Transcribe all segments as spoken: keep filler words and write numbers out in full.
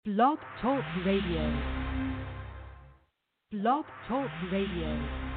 Blog Talk Radio. Blog Talk Radio.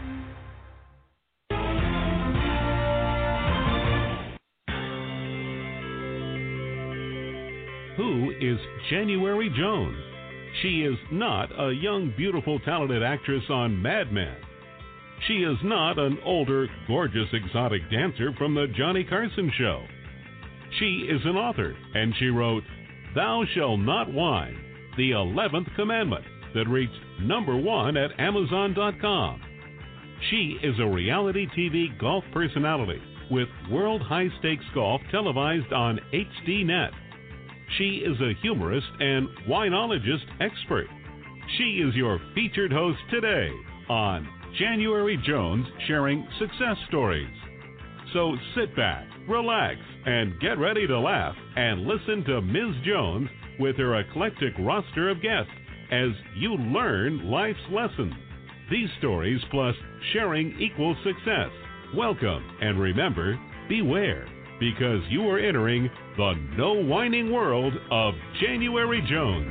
Who is January Jones? She is not a young, beautiful, talented actress on Mad Men. She is not an older, gorgeous, exotic dancer from the Johnny Carson Show. She is an author, and she wrote Thou Shalt Not Whine, the eleventh Commandment, that reached number one at Amazon dot com. She is a reality T V golf personality with World High Stakes Golf televised on H D Net. She is a humorist and winologist expert. She is your featured host today on January Jones Sharing Success Stories. So sit back, relax, and get ready to laugh and listen to Miz Jones with her eclectic roster of guests as you learn life's lessons. These stories plus sharing equals success. Welcome, and remember, beware, because you are entering the no whining world of January Jones.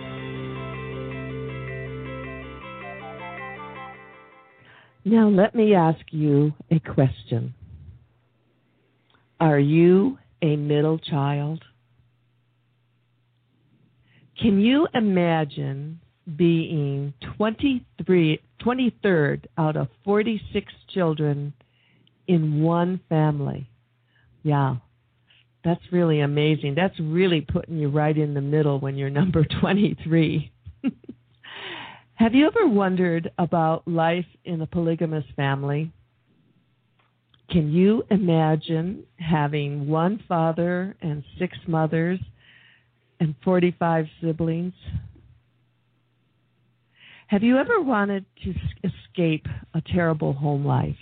Now let me ask you a question. Are you a middle child? Can you imagine being twenty-three, twenty-third out of forty-six children in one family? Yeah, that's really amazing. That's really putting you right in the middle when you're number twenty-three. Have you ever wondered about life in a polygamous family? Can you imagine having one father and six mothers and forty-five siblings? Have you ever wanted to escape a terrible home life?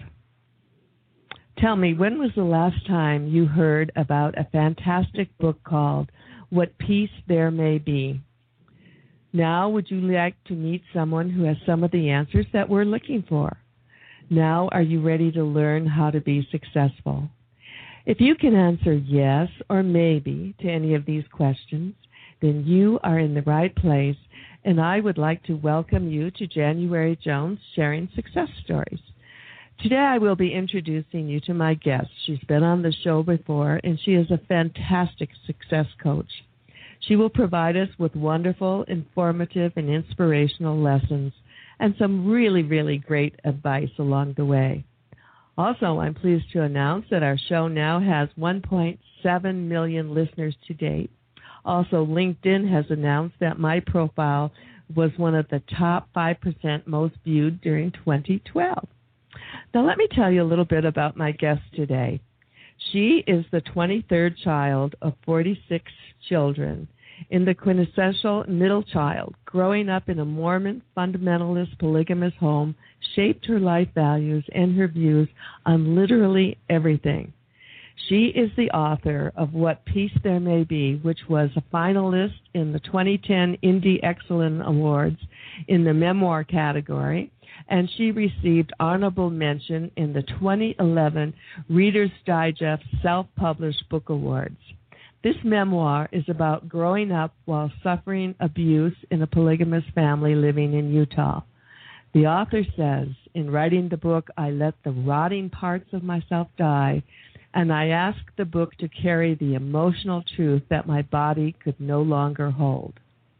Tell me, when was the last time you heard about a fantastic book called What Peace There May Be? Now, would you like to meet someone who has some of the answers that we're looking for? Now, are you ready to learn how to be successful? If you can answer yes or maybe to any of these questions, then you are in the right place, and I would like to welcome you to January Jones Sharing Success Stories. Today I will be introducing you to my guest. She's been on the show before, and she is a fantastic success coach. She will provide us with wonderful, informative, and inspirational lessons and some really, really great advice along the way. Also, I'm pleased to announce that our show now has one point seven million listeners to date. Also, LinkedIn has announced that my profile was one of the top five percent most viewed during twenty twelve. Now, let me tell you a little bit about my guest today. She is the twenty-third child of forty-six children in the quintessential middle child. Growing up in a Mormon fundamentalist polygamous home shaped her life values and her views on literally everything. She is the author of What Peace There May Be, which was a finalist in the twenty ten Indie Excellence Awards in the memoir category, and she received honorable mention in the twenty eleven Reader's Digest Self-Published Book Awards. This memoir is about growing up while suffering abuse in a polygamous family living in Utah. The author says, in writing the book, I let the rotting parts of myself die, and I asked the book to carry the emotional truth that my body could no longer hold.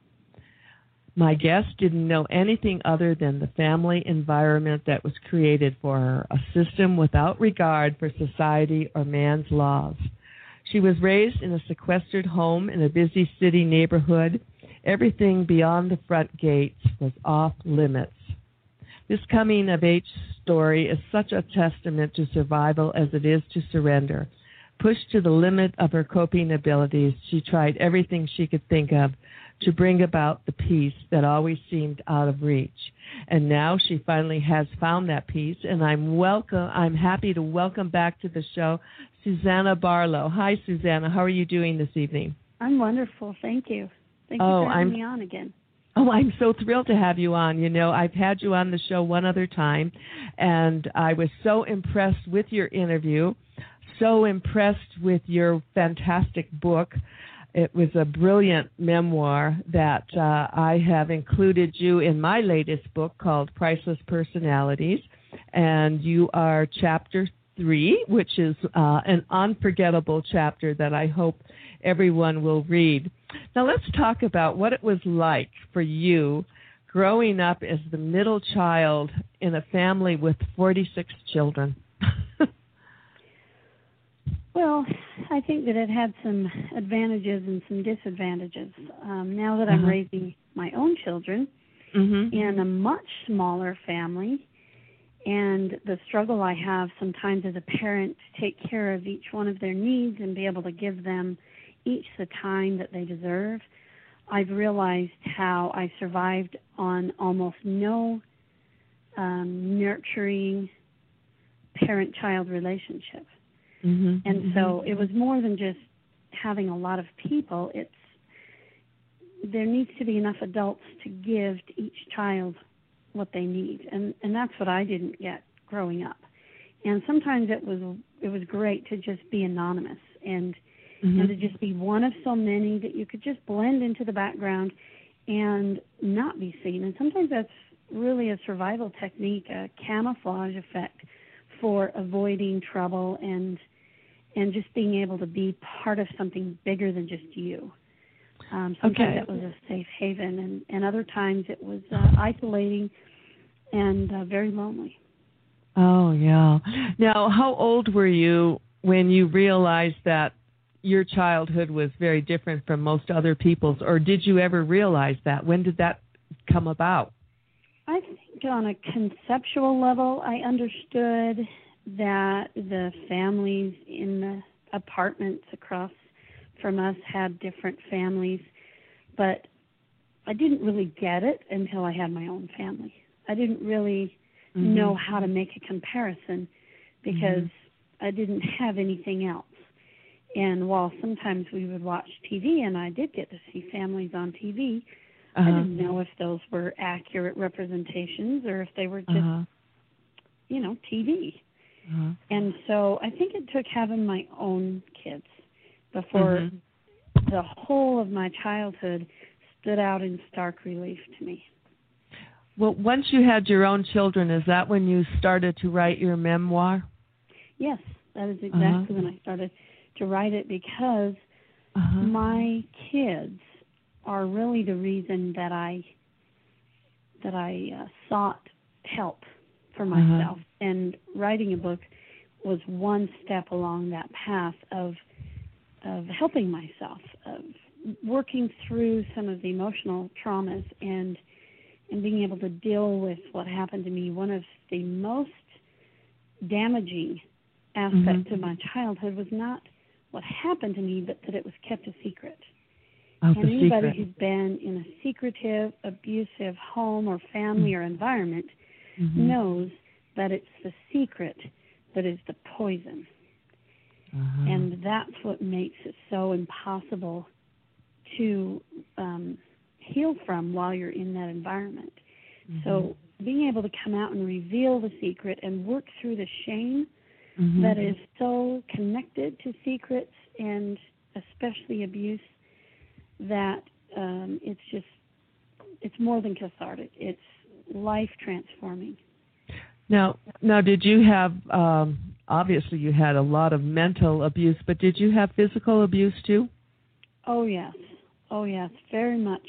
My guest didn't know anything other than the family environment that was created for her, a system without regard for society or man's laws. She was raised in a sequestered home in a busy city neighborhood. Everything beyond the front gates was off limits. This coming-of-age story is such a testament to survival as it is to surrender. Pushed to the limit of her coping abilities, she tried everything she could think of to bring about the peace that always seemed out of reach. And now she finally has found that peace, and I'm welcome. I'm happy to welcome back to the show Susanna Barlow. Hi, Susanna. How are you doing this evening? I'm wonderful. Thank you. Thank you oh, for having I'm, me on again. Oh, I'm so thrilled to have you on. You know, I've had you on the show one other time, and I was so impressed with your interview, so impressed with your fantastic book. It was a brilliant memoir that uh, I have included you in my latest book called Priceless Personalities, and you are chapter three, which is uh, an unforgettable chapter that I hope everyone will read. Now let's talk about what it was like for you growing up as the middle child in a family with forty-six children. Well, I think that it had some advantages and some disadvantages. Um, now that I'm Uh-huh. raising my own children Mm-hmm. in a much smaller family, and the struggle I have sometimes as a parent to take care of each one of their needs and be able to give them each the time that they deserve, I've realized how I survived on almost no um, nurturing parent-child relationship. Mm-hmm. And so it was more than just having a lot of people. It's there needs to be enough adults to give to each child what they need, and and that's what I didn't get growing up. And sometimes it was it was great to just be anonymous and Mm-hmm. and to just be one of so many that you could just blend into the background and not be seen. And sometimes that's really a survival technique, a camouflage effect for avoiding trouble and and just being able to be part of something bigger than just you. Um, sometimes Okay. that was a safe haven, and, and other times it was uh, isolating and uh, very lonely. Oh, yeah. Now, how old were you when you realized that your childhood was very different from most other people's, or did you ever realize that? When did that come about? I think on a conceptual level, I understood that the families in the apartments across from us had different families, but I didn't really get it until I had my own family. I didn't really Mm-hmm. know how to make a comparison because Mm-hmm. I didn't have anything else. And while sometimes we would watch T V, and I did get to see families on T V, Uh-huh. I didn't know if those were accurate representations or if they were just, Uh-huh. you know, T V. Uh-huh. And so I think it took having my own kids before Mm-hmm. the whole of my childhood stood out in stark relief to me. Well, once you had your own children, is that when you started to write your memoir? Yes, that is exactly Uh-huh. when I started to write it, because Uh-huh. my kids are really the reason that I that I uh, sought help for myself. Uh-huh. And writing a book was one step along that path of of helping myself, of working through some of the emotional traumas and and being able to deal with what happened to me. One of the most damaging aspects Mm-hmm. of my childhood was not what happened to me, but that it was kept a secret. Oh, And the anybody secret. who's been in a secretive, abusive home or family or environment Mm-hmm. knows that it's the secret that is the poison. Uh-huh. And that's what makes it so impossible to um, heal from while you're in that environment. Mm-hmm. So being able to come out and reveal the secret and work through the shame Mm-hmm. that is so connected to secrets and especially abuse, that um, it's just, it's more than cathartic. It's life transforming. Now, now, did you have, um, obviously you had a lot of mental abuse, but did you have physical abuse too? Oh, yes. Oh, yes. Very much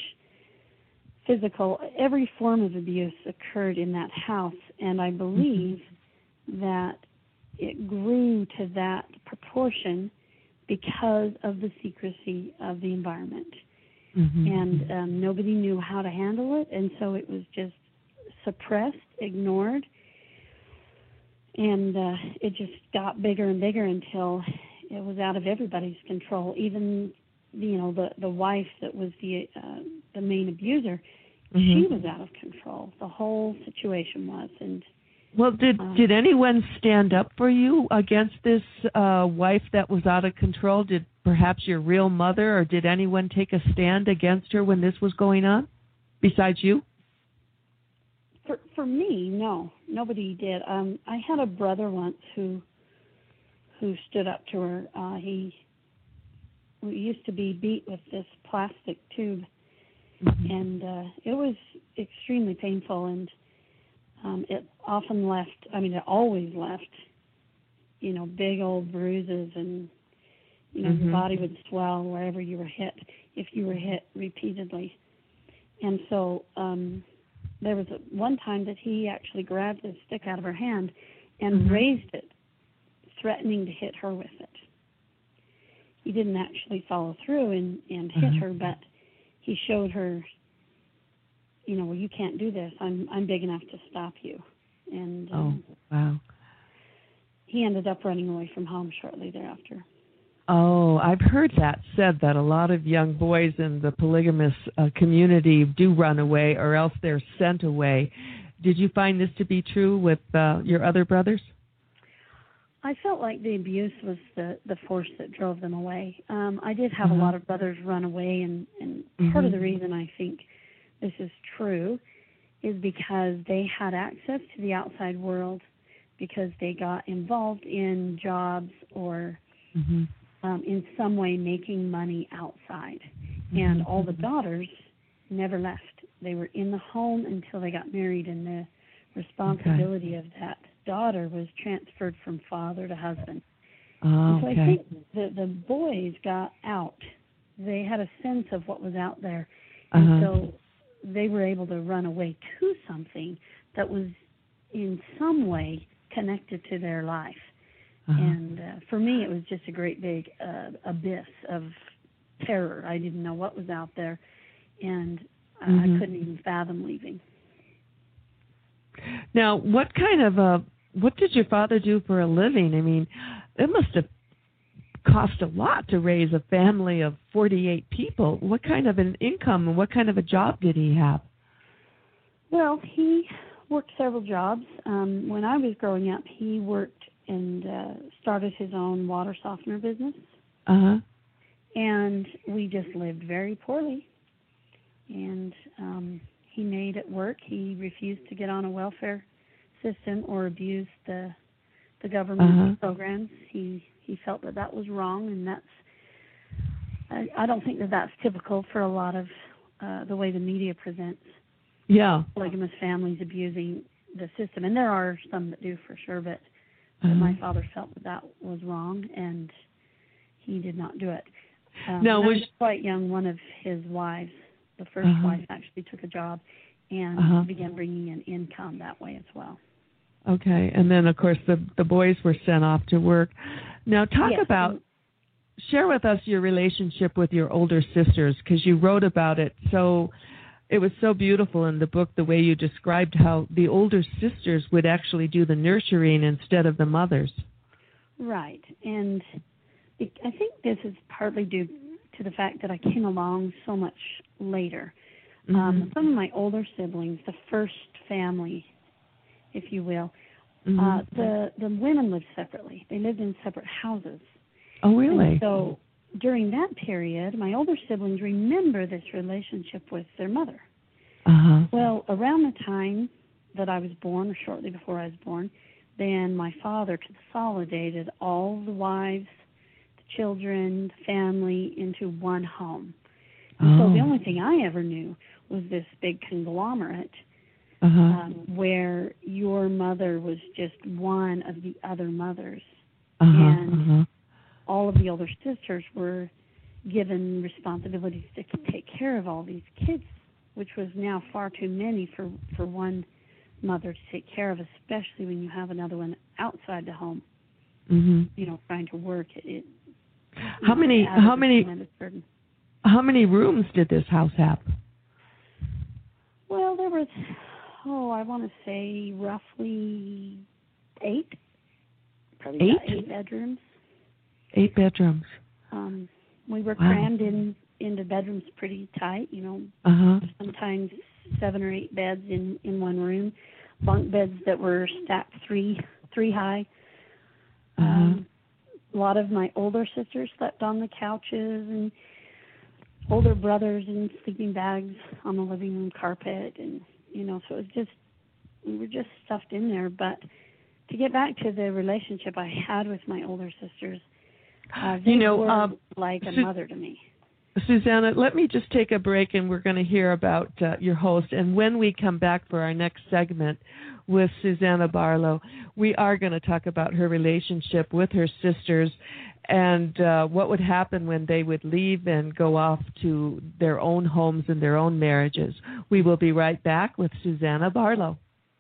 physical. Every form of abuse occurred in that house, and I believe mm-hmm. that it grew to that proportion because of the secrecy of the environment. Mm-hmm. And um, nobody knew how to handle it, and so it was just suppressed, ignored, and uh, it just got bigger and bigger until it was out of everybody's control. Even, you know, the, the wife that was the uh, the main abuser, mm-hmm. she was out of control. The whole situation was. And well, did um, did anyone stand up for you against this uh, wife that was out of control? Did perhaps your real mother, or did anyone take a stand against her when this was going on, besides you? For for me, no, nobody did. Um, I had a brother once who who stood up to her. Uh, he we used to be beat with this plastic tube, Mm-hmm. and uh, it was extremely painful, and um, it often left, I mean, it always left, you know, big old bruises, and, you know, Mm-hmm. your body would swell wherever you were hit, if you were hit repeatedly. And so um, there was a, one time that he actually grabbed the stick out of her hand and Mm-hmm. raised it, threatening to hit her with it. He didn't actually follow through and, and hit Uh-huh. her, but he showed her, you know, well, you can't do this. I'm I'm big enough to stop you. And Oh, um, wow. he ended up running away from home shortly thereafter. Oh, I've heard that said, that a lot of young boys in the polygamous uh, community do run away, or else they're sent away. Did you find this to be true with uh, your other brothers? I felt like the abuse was the, the force that drove them away. Um, I did have Uh-huh. a lot of brothers run away, and, and Mhm. part of the reason I think this is true is because they had access to the outside world, because they got involved in jobs or Mm-hmm. um, in some way making money outside. Mm-hmm. And all the daughters never left. They were in the home until they got married, and the responsibility of that daughter was transferred from father to husband. Oh, And so I okay. think the, the boys got out. They had a sense of what was out there. And Uh-huh. so they were able to run away to something that was in some way connected to their life. Uh-huh. And uh, for me, it was just a great big uh, abyss of terror. I didn't know what was out there, and uh, Mhm. I couldn't even fathom leaving. Now, what kind of a, what did your father do for a living? I mean, it must have cost a lot to raise a family of forty-eight people. What kind of an income and what kind of a job did he have? Well, he worked several jobs. Um, when I was growing up, he worked and uh, started his own water softener business, Uh-huh. and we just lived very poorly. And um, he made it work. He refused to get on a welfare system or abuse the the government Uh-huh. programs. He he felt that that was wrong, and that's I, I don't think that that's typical for a lot of uh, the way the media presents Yeah. polygamous families abusing the system. And there are some that do for sure, but, but Uh-huh. my father felt that that was wrong, and he did not do it. Um, Now, when I was- was quite young, one of his wives, the first Uh-huh. wife, actually took a job and Uh-huh. began bringing in income that way as well. Okay. And then, of course, the, the boys were sent off to work. Now, talk Yes, about, and- share with us your relationship with your older sisters, because you wrote about it so, it was so beautiful in the book, the way you described how the older sisters would actually do the nurturing instead of the mothers. Right. And it, I think this is partly due to the fact that I came along so much later. Mm-hmm. Um, some of my older siblings, the first family, if you will, Mm-hmm. uh, the, the women lived separately. They lived in separate houses. Oh, really? And so during that period, my older siblings remember this relationship with their mother. Uh-huh. Well, around the time that I was born, or shortly before I was born, then my father consolidated all the wives, the children, the family into one home. And Oh. so the only thing I ever knew was this big conglomerate Uh-huh. um, where your mother was just one of the other mothers. Uh-huh. and- Uh-huh. All of the older sisters were given responsibilities to take care of all these kids, which was now far too many for, for one mother to take care of, especially when you have another one outside the home, Mm-hmm. you know, trying to work. It, it How many? added How a many? tremendous burden. How many rooms did this house have? Well, there was, oh, I want to say roughly eight. Probably about Eight? eight bedrooms. Eight bedrooms. Um, we were Wow. crammed in into bedrooms pretty tight, you know, Uh huh. sometimes seven or eight beds in, in one room, bunk beds that were stacked three three high. Uh huh. Um, a lot of my older sisters slept on the couches, and older brothers in sleeping bags on the living room carpet, and you know, so it was just we were just stuffed in there. But to get back to the relationship I had with my older sisters, Uh, they you know, were um, like a Su- mother to me. Susanna, let me just take a break, and we're going to hear about uh, your host. And when we come back for our next segment with Susanna Barlow, we are going to talk about her relationship with her sisters and uh, what would happen when they would leave and go off to their own homes and their own marriages. We will be right back with Susanna Barlow.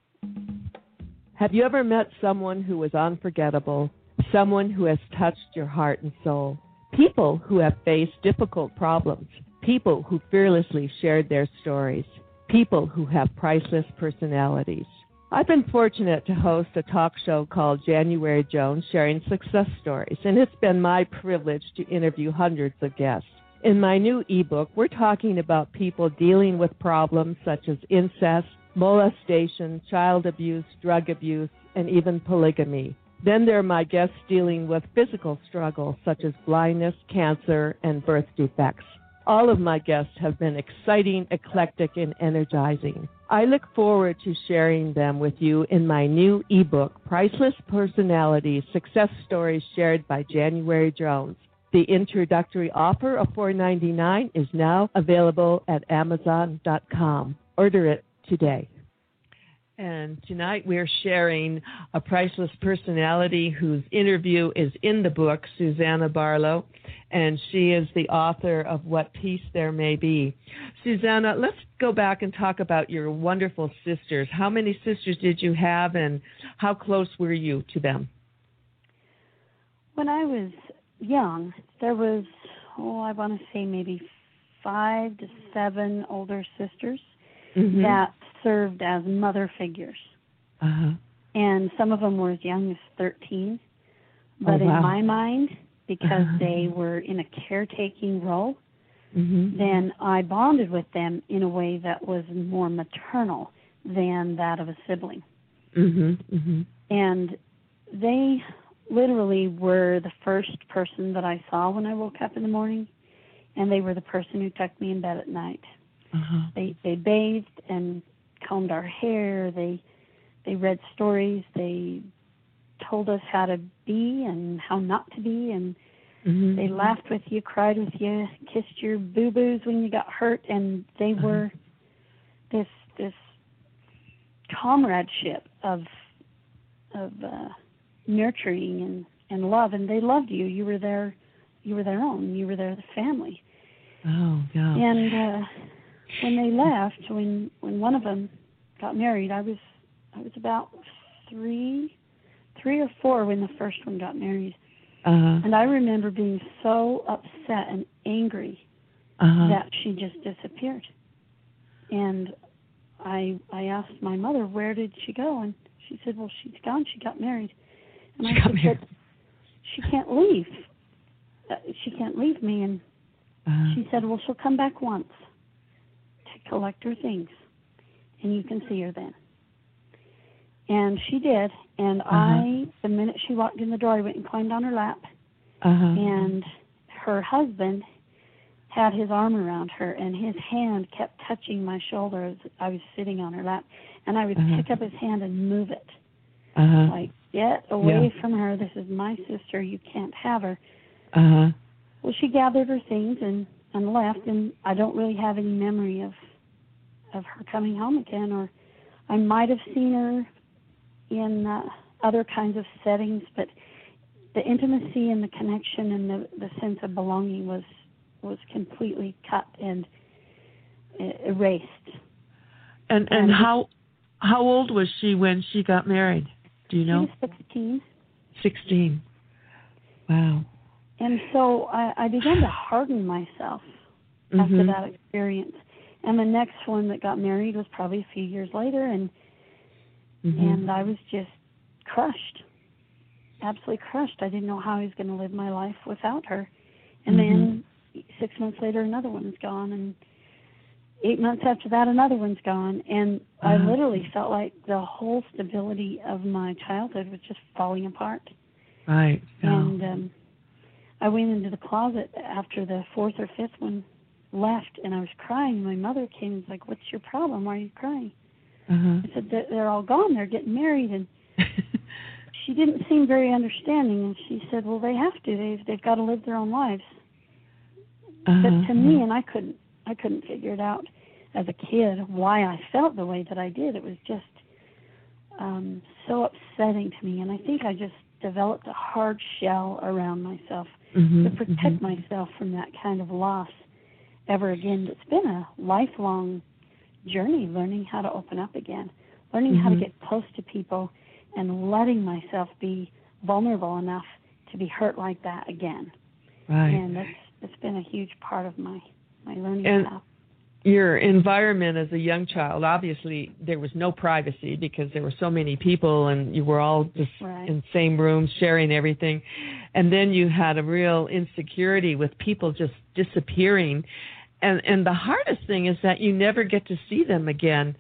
Have you ever met someone who was unforgettable, someone who has touched your heart and soul? People who have faced difficult problems, people who fearlessly shared their stories, people who have priceless personalities. I've been fortunate to host a talk show called January Jones Sharing Success Stories, and it's been my privilege to interview hundreds of guests. In my new ebook, we're talking about people dealing with problems such as incest, molestation, child abuse, drug abuse, and even polygamy. Then there are my guests dealing with physical struggles such as blindness, cancer, and birth defects. All of my guests have been exciting, eclectic, and energizing. I look forward to sharing them with you in my new ebook, Priceless Personalities, Success Stories Shared by January Jones. The introductory offer of four dollars and ninety-nine cents is now available at amazon dot com. Order it today. And tonight we're sharing a priceless personality whose interview is in the book, Susanna Barlow, and she is the author of What Peace There May Be. Susanna, let's go back and talk about your wonderful sisters. How many sisters did you have, and how close were you to them? When I was young, there was, oh, I want to say maybe five to seven older sisters mm-hmm. that served as mother figures. Uh-huh. And some of them were as young as thirteen. But oh, wow. in my mind, because uh-huh. they were in a caretaking role, mm-hmm. then I bonded with them in a way that was more maternal than that of a sibling. Mm-hmm. Mm-hmm. And they literally were the first person that I saw when I woke up in the morning, and they were the person who tucked me in bed at night. Uh-huh. They they bathed and combed our hair. They they read stories. They told us how to be and how not to be, and mm-hmm. they laughed with you, cried with you, kissed your boo-boos when you got hurt, and they uh-huh. were this this comradeship of of uh, nurturing and, and love, and they loved you. You were their you were their own. You were their family. Oh, God. And uh, when they left, when when one of them got married, I was I was about three, three or four when the first one got married, uh-huh. and I remember being so upset and angry uh-huh. that she just disappeared. And I I asked my mother, where did she go? And she said, well, she's gone. She got married. And she I got said, married. but she can't leave. Uh, she can't leave me. And uh-huh. she said, well, she'll come back once to collect her things, and you can see her then. And she did, and uh-huh. I, the minute she walked in the door, I went and climbed on her lap, uh-huh. and her husband had his arm around her, and his hand kept touching my shoulder as I was sitting on her lap, and I would uh-huh. pick up his hand and move it, uh-huh. like, get away yeah. from her, this is my sister, you can't have her. Uh-huh. Well, she gathered her things and, and left, and I don't really have any memory of of her coming home again, or I might have seen her in uh, other kinds of settings, but the intimacy and the connection and the, the sense of belonging was was completely cut and erased. And and, and how how old was she when she got married? Do you know? She was sixteen. Sixteen. Wow. And so I, I began to harden myself mm-hmm. after that experience. And the next one that got married was probably a few years later, and mm-hmm. and I was just crushed, absolutely crushed. I didn't know how I was going to live my life without her. And mm-hmm. then six months later, another one's gone, and eight months after that, another one's gone. And uh-huh. I literally felt like the whole stability of my childhood was just falling apart. Right. Yeah. And um, I went into the closet after the fourth or fifth one left, and I was crying. My mother came and was like, what's your problem? Why are you crying? Uh-huh. I said, they're all gone. They're getting married. And she didn't seem very understanding, and she said, well, they have to. They've, they've got to live their own lives. Uh-huh. But to me, and I couldn't, I couldn't figure it out as a kid why I felt the way that I did. It was just um, so upsetting to me, and I think I just developed a hard shell around myself mm-hmm. to protect mm-hmm. myself from that kind of loss ever again. It's been a lifelong journey, learning how to open up again, learning mm-hmm. how to get close to people, and letting myself be vulnerable enough to be hurt like that again. Right. And that's it's been a huge part of my, my learning and path. Your environment as a young child, obviously there was no privacy because there were so many people and you were all just right. in the same rooms sharing everything. And then you had a real insecurity with people just disappearing. And and the hardest thing is that you never get to see them again.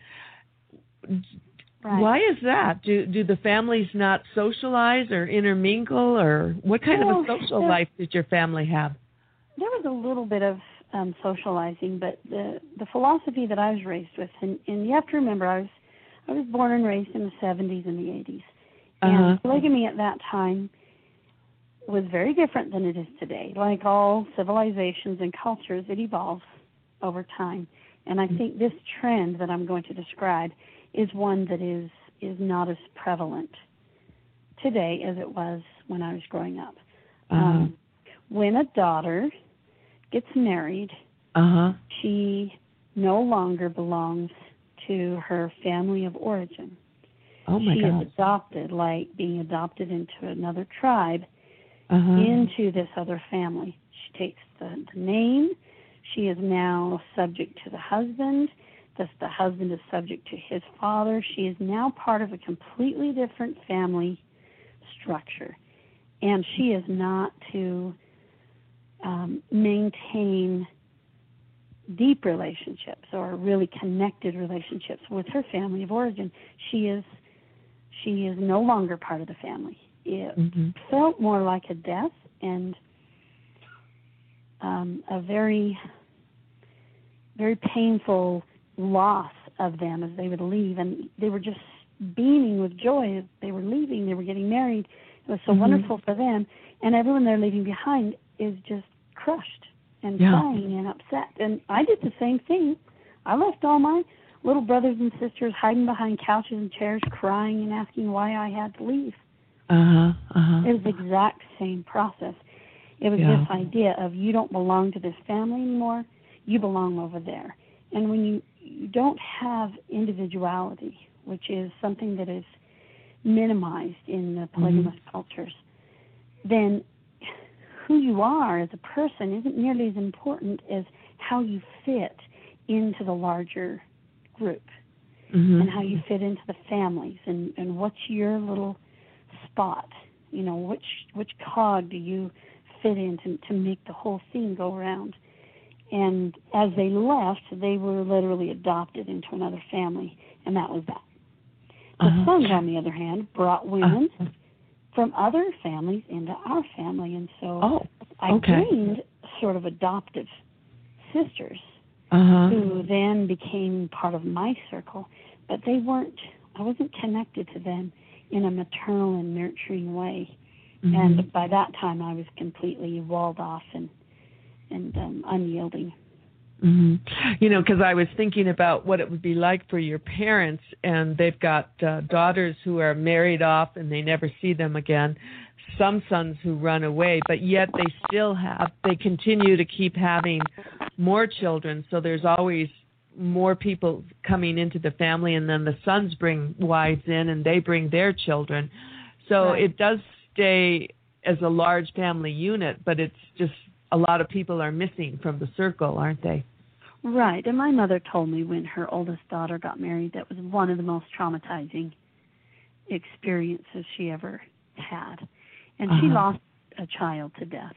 Right. Why is that? Do do the families not socialize or intermingle, or what kind well, of a social there, life did your family have? There was a little bit of um, socializing, but the the philosophy that I was raised with, and, and you have to remember, I was I was born and raised in the seventies and the eighties, and uh-huh. polygamy at that time was very different than it is today. Like all civilizations and cultures, it evolves over time, and I think this trend that I'm going to describe is one that is, is not as prevalent today as it was when I was growing up. Uh-huh. Um, when a daughter gets married, uh-huh. she no longer belongs to her family of origin. Oh my she God. is adopted, like being adopted into another tribe, uh-huh. into this other family. She takes the, the name. She is now subject to the husband. Thus, the husband is subject to his father. She is now part of a completely different family structure. And she is not to um, maintain deep relationships or really connected relationships with her family of origin. She is she is no longer part of the family. It mm-hmm. felt more like a death and um, a very, very painful loss of them as they would leave, and they were just beaming with joy as they were leaving. They were getting married. It was so mm-hmm. wonderful for them, and everyone they're leaving behind is just crushed and yeah. crying and upset. And I did the same thing. I left all my little brothers and sisters hiding behind couches and chairs, crying and asking why I had to leave. Uh-huh, uh-huh. It was the exact same process. It was yeah. this idea of you don't belong to this family anymore, you belong over there. And when you, you don't have individuality, which is something that is minimized in the polygamous mm-hmm. cultures, then who you are as a person isn't nearly as important as how you fit into the larger group mm-hmm. and how you fit into the families and, and what's your little spot, you know, which which cog do you fit in to, to make the whole thing go around. And as they left, they were literally adopted into another family, and that was that. The uh-huh. sons, on the other hand, brought women uh-huh. from other families into our family, and so oh, I okay. gained sort of adoptive sisters uh-huh. who then became part of my circle, but they weren't, I wasn't connected to them in a maternal and nurturing way. Mm-hmm. And by that time, I was completely walled off and and um, unyielding. Mm-hmm. You know, because I was thinking about what it would be like for your parents, and they've got uh, daughters who are married off and they never see them again, some sons who run away, but yet they still have, they continue to keep having more children, so there's always more people coming into the family, and then the sons bring wives in and they bring their children. So right. it does stay as a large family unit, but it's just a lot of people are missing from the circle, aren't they? Right. And my mother told me when her oldest daughter got married, that was one of the most traumatizing experiences she ever had. And uh-huh. she lost a child to death.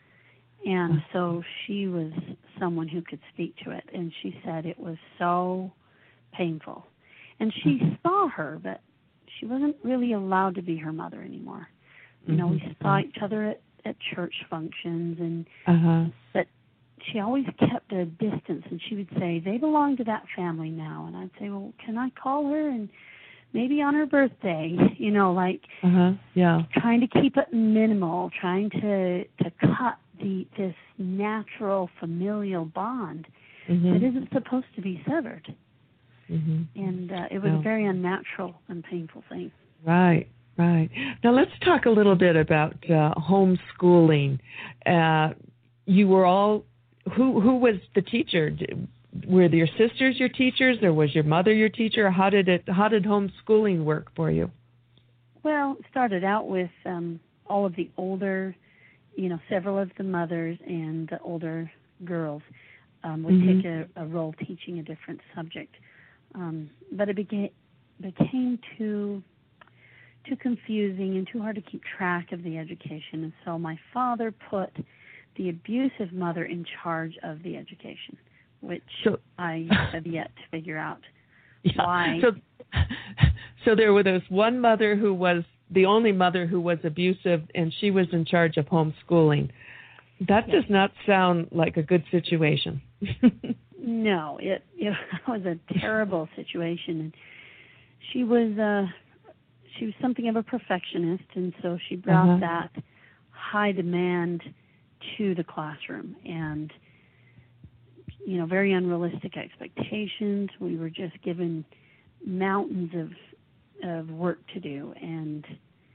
And uh-huh. so she was someone who could speak to it. And she said it was so painful. And she uh-huh. saw her, but she wasn't really allowed to be her mother anymore. You know, we saw each other at, at church functions, and uh-huh. but she always kept a distance, and she would say, they belong to that family now. And I'd say, well, can I call her and maybe on her birthday, you know, like uh-huh. yeah. trying to keep it minimal, trying to to cut the this natural familial bond mm-hmm. that isn't supposed to be severed. Mm-hmm. And uh, it was yeah. a very unnatural and painful thing. Right, right. Now let's talk a little bit about uh, homeschooling. Uh, you were all, who who was the teacher? Were your sisters your teachers, or was your mother your teacher? Or how did it? How did homeschooling work for you? Well, it started out with um, all of the older, you know, several of the mothers and the older girls um, would mm-hmm. take a, a role teaching a different subject. Um, but it became became too too confusing and too hard to keep track of the education. And so my father put the abusive mother in charge of the education, which so, I have yet to figure out yeah. why. So, so there was this one mother who was the only mother who was abusive, and she was in charge of homeschooling. That yes. does not sound like a good situation. No, it, it was a terrible situation. And she was uh, she was something of a perfectionist, and so she brought uh-huh. that high demand to the classroom, and you know, very unrealistic expectations. We were just given mountains of of work to do, and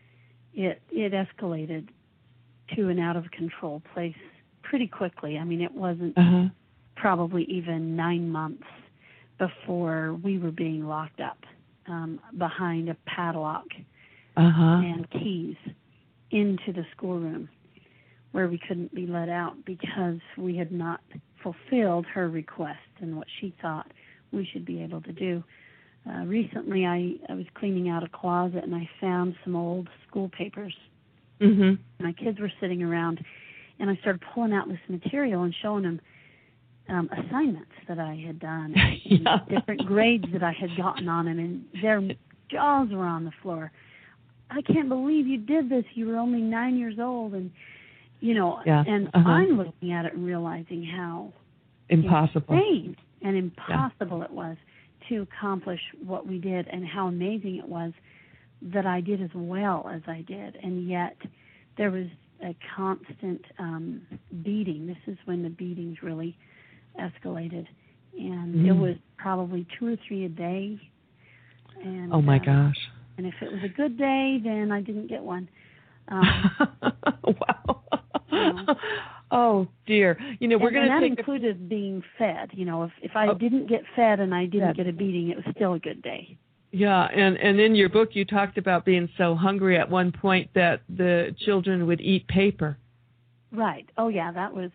it it escalated to an out of control place pretty quickly. I mean, it wasn't uh-huh. probably even nine months before we were being locked up um, behind a padlock uh-huh. and keys into the schoolroom, where we couldn't be let out because we had not fulfilled her request and what she thought we should be able to do. Uh, recently, I, I was cleaning out a closet, and I found some old school papers. Mm-hmm. My kids were sitting around, and I started pulling out this material and showing them um, assignments that I had done and, yeah. and different grades that I had gotten on them, and their jaws were on the floor. I can't believe you did this. You were only nine years old, and you know, yeah. and uh-huh. I'm looking at it and realizing how impossible insane and impossible yeah. it was to accomplish what we did, and how amazing it was that I did as well as I did. And yet there was a constant um, beating. This is when the beatings really escalated. And mm. it was probably two or three a day. And, oh, my uh, gosh. And if it was a good day, then I didn't get one. Um, wow. You know. Oh, dear. You know, we're going to And that take included a... being fed. You know, if, if I oh. didn't get fed and I didn't yeah. get a beating, it was still a good day. Yeah, and, and in your book you talked about being so hungry at one point that the children would eat paper. Right. Oh, yeah, that was...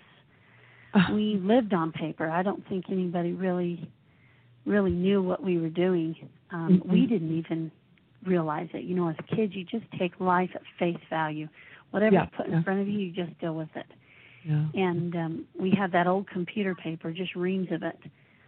we lived on paper. I don't think anybody really really knew what we were doing. Um, mm-hmm. We didn't even realize it. You know, as kids, you just take life at face value. Whatever's yeah. put in yeah. front of you, you just deal with it. Yeah. And um, we had that old computer paper, just reams of it.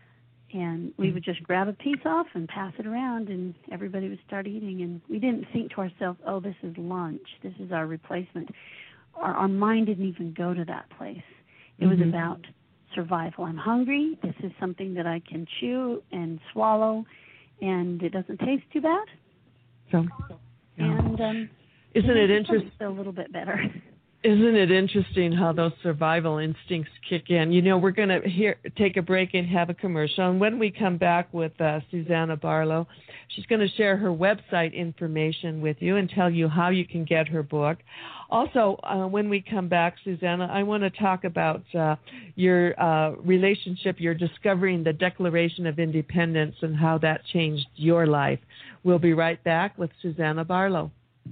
And we would just grab a piece off and pass it around, and everybody would start eating. And we didn't think to ourselves, oh, this is lunch. This is our replacement. Our, our mind didn't even go to that place. It was mm-hmm. about survival. I'm hungry. This is something that I can chew and swallow, and it doesn't taste too bad. So, yeah. And um, isn't it interesting? A little bit better. Isn't it interesting how those survival instincts kick in? You know, we're going to hear take a break and have a commercial. And when we come back with uh, Susanna Barlow, she's going to share her website information with you and tell you how you can get her book. Also, uh, when we come back, Susanna, I want to talk about uh, your uh, relationship. You're discovering the Declaration of Independence and how that changed your life. We'll be right back with Susanna Barlow.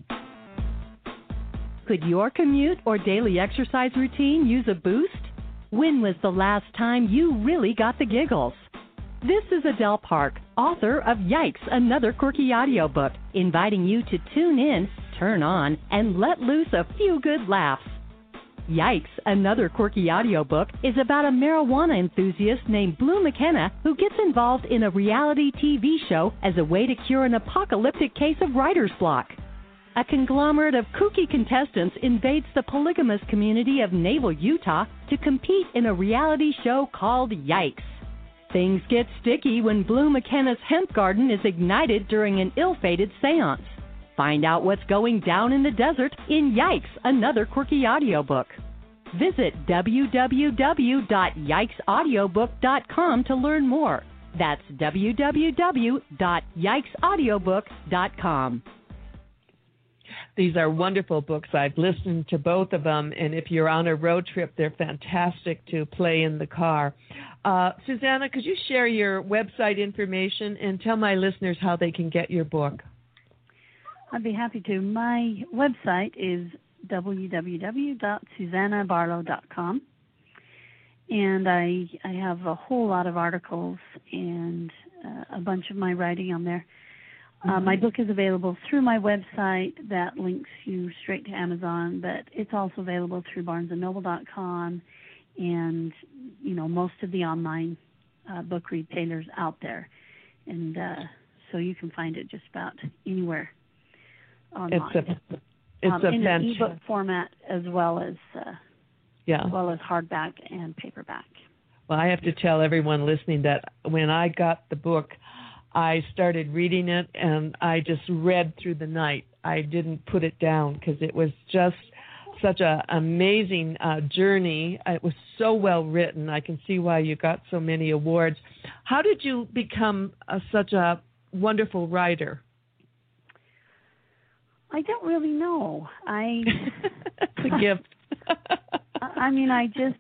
Could your commute or daily exercise routine use a boost? When was the last time you really got the giggles? This is Adele Park, author of Yikes, Another Quirky Audiobook, inviting you to tune in, turn on, and let loose a few good laughs. Yikes, Another Quirky Audiobook is about a marijuana enthusiast named Blue McKenna who gets involved in a reality T V show as a way to cure an apocalyptic case of writer's block. A conglomerate of kooky contestants invades the polygamous community of Naval, Utah to compete in a reality show called Yikes. Things get sticky when Blue McKenna's hemp garden is ignited during an ill-fated seance. Find out what's going down in the desert in Yikes, Another Quirky Audiobook. Visit w w w dot yikes audiobook dot com to learn more. That's w w w dot yikes audiobook dot com. These are wonderful books. I've listened to both of them, and if you're on a road trip, they're fantastic to play in the car. Uh, Susanna, could you share your website information and tell my listeners how they can get your book? I'd be happy to. My website is w w w dot susanna barlow dot com, and I I have a whole lot of articles and uh, a bunch of my writing on there. Uh, my book is available through my website. That links you straight to Amazon, but it's also available through barnes and noble dot com and, you know, most of the online uh, book retailers out there. And uh, so you can find it just about anywhere online. It's a, it's um, a in fantastic the ebook format as well as uh, yeah. as well as hardback and paperback. Well, I have to tell everyone listening that when I got the book, I started reading it, and I just read through the night. I didn't put it down because it was just such an amazing uh, journey. It was so well written. I can see why you got so many awards. How did you become uh, such a wonderful writer? I don't really know. I It's a gift. I mean, I just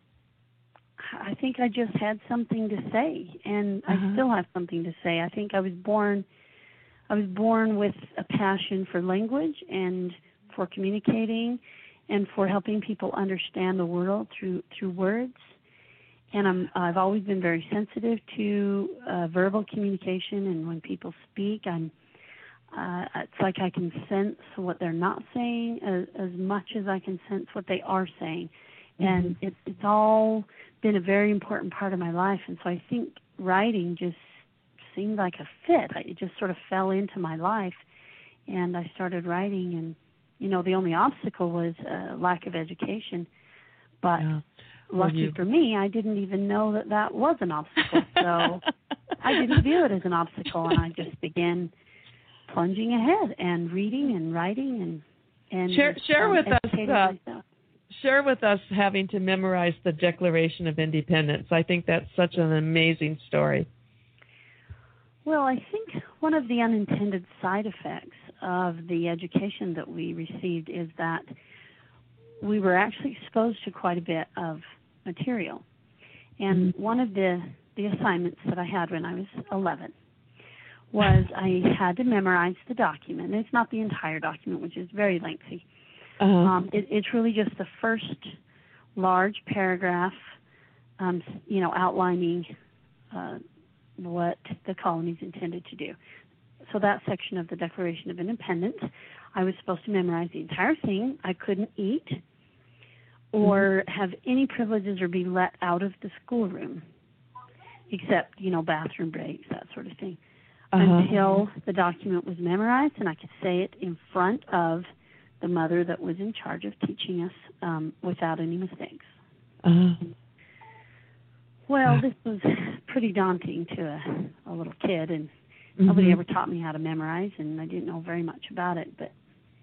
I think I just had something to say, and uh-huh. I still have something to say. I think I was born, I was born with a passion for language and for communicating, and for helping people understand the world through through words. And I'm I've always been very sensitive to uh, verbal communication, and when people speak, I'm uh, it's like I can sense what they're not saying as, as much as I can sense what they are saying. And mm-hmm. it, it's all been a very important part of my life. And so I think writing just seemed like a fit. I, it just sort of fell into my life. And I started writing. And, you know, the only obstacle was uh, lack of education. But yeah. well, lucky you... for me, I didn't even know that that was an obstacle. So I didn't view it as an obstacle. And I just began plunging ahead and reading and writing and, and share, share um, with us. myself. Share with us having to memorize the Declaration of Independence. I think that's such an amazing story. Well, I think one of the unintended side effects of the education that we received is that we were actually exposed to quite a bit of material. And mm-hmm. one of the, the assignments that I had when I was eleven was I had to memorize the document. And it's not the entire document, which is very lengthy. Uh-huh. Um, it, it's really just the first large paragraph, um, you know, outlining uh, what the colonies intended to do. So that section of the Declaration of Independence, I was supposed to memorize the entire thing. I couldn't eat or mm-hmm. have any privileges or be let out of the schoolroom, except, you know, bathroom breaks, that sort of thing, uh-huh. until the document was memorized and I could say it in front of the mother that was in charge of teaching us um, without any mistakes. Uh-huh. Well, this was pretty daunting to a, a little kid, and mm-hmm. nobody ever taught me how to memorize, and I didn't know very much about it. But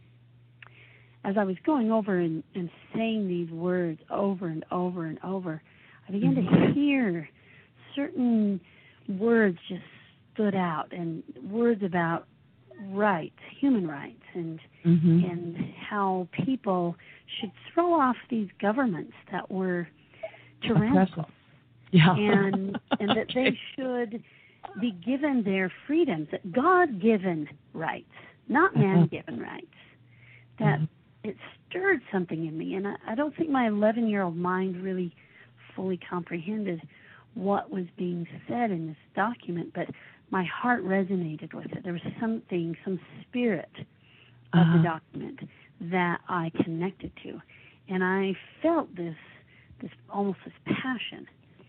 as I was going over and, and saying these words over and over and over, I began mm-hmm. to hear certain words just stood out, and words about rights, human rights, and mm-hmm. and how people should throw off these governments that were tyrannical, yeah. and and that okay. they should be given their freedoms, that God-given rights, not uh-huh. man-given rights. That uh-huh. it stirred something in me, and I, I don't think my eleven-year-old mind really fully comprehended what was being said in this document, but my heart resonated with it. There was something, some spirit of uh-huh. the document that I connected to. And I felt this, this almost this passion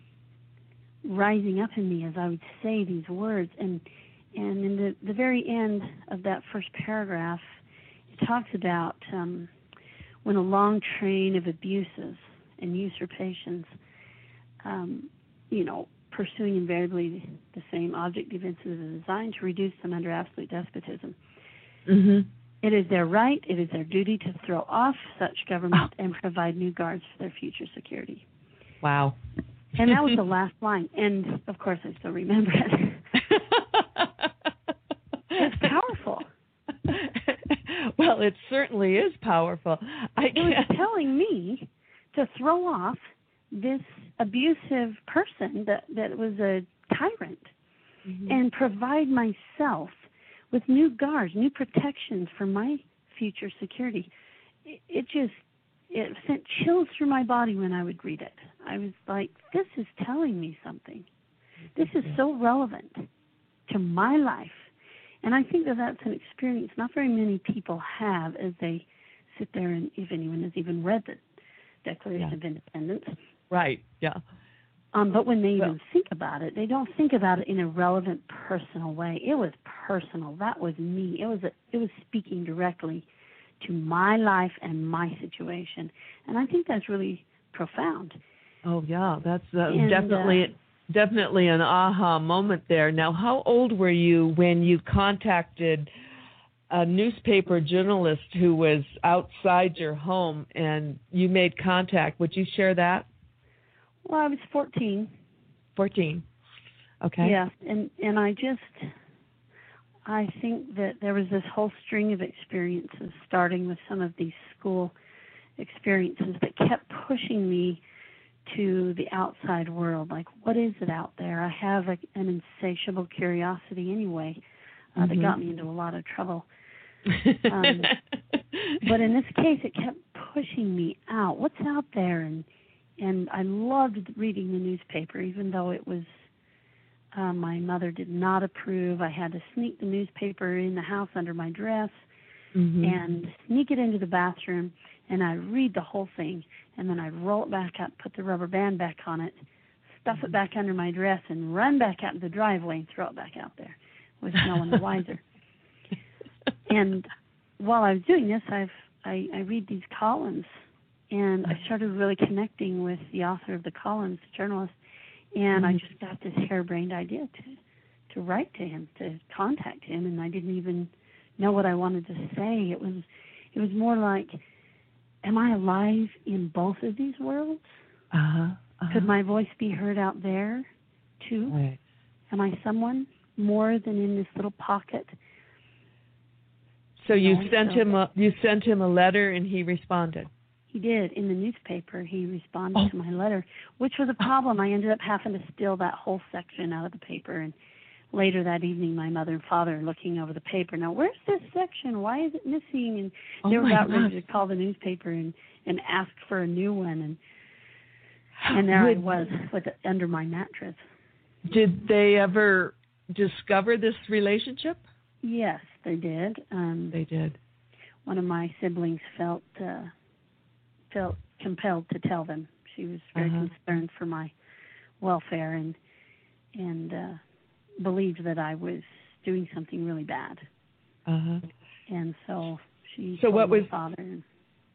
rising up in me as I would say these words. And and in the, the very end of that first paragraph, it talks about um, when a long train of abuses and usurpations, um, you know, pursuing invariably the same object events as a design to reduce them under absolute despotism. Mm-hmm. It is their right, it is their duty to throw off such government oh. and provide new guards for their future security. Wow. And that was the last line. And, of course, I still remember it. It's powerful. Well, it certainly is powerful. I it was telling me to throw off this abusive person that, that was a tyrant mm-hmm. and provide myself with new guards, new protections for my future security. It, it just, it sent chills through my body when I would read it. I was like, this is telling me something. This is so relevant to my life. And I think that that's an experience not very many people have as they sit there and, if anyone has even read the Declaration yeah. of Independence. Right, yeah. Um, but when they well, even think about it, they don't think about it in a relevant, personal way. It was personal. That was me. It was a, it was speaking directly to my life and my situation. And I think that's really profound. Oh, yeah, that's uh, and, definitely... Uh, Definitely an aha moment there. Now, how old were you when you contacted a newspaper journalist who was outside your home and you made contact? Would you share that? Well, I was fourteen. fourteen. Okay. Yeah, and, and I just, I think that there was this whole string of experiences, starting with some of these school experiences that kept pushing me to the outside world. Like, what is it out there? I have a, an insatiable curiosity anyway uh, mm-hmm. that got me into a lot of trouble. Um, but in this case, it kept pushing me out. What's out there? And and I loved reading the newspaper, even though it was, uh, my mother did not approve. I had to sneak the newspaper in the house under my dress mm-hmm. and sneak it into the bathroom. And I'd read the whole thing, and then I'd roll it back up, put the rubber band back on it, stuff it back under my dress, and run back out into the driveway and throw it back out there with no one the wiser. And while I was doing this, I've, I, I read these columns, and I started really connecting with the author of the columns, the journalist, and I just got this harebrained idea to, to write to him, to contact him, and I didn't even know what I wanted to say. It was, it was more like, am I alive in both of these worlds? Uh-huh, uh-huh. Could my voice be heard out there, too? Right. Am I someone more than in this little pocket? So you no, sent so him a you sent him a letter, and he responded. He did. In the newspaper, he responded oh. to my letter, which was a problem. I ended up having to steal that whole section out of the paper, and later that evening, my mother and father are looking over the paper. Now, where's this section? Why is it missing? And oh they were about God. ready to call the newspaper and, and ask for a new one. And and there Would, I was with it under my mattress. Did they ever discover this relationship? Yes, they did. Um, they did. One of my siblings felt uh, felt compelled to tell them. She was very uh-huh. concerned for my welfare and and. Uh, believed that I was doing something really bad. Uh-huh. And so she so told what my was... father, and,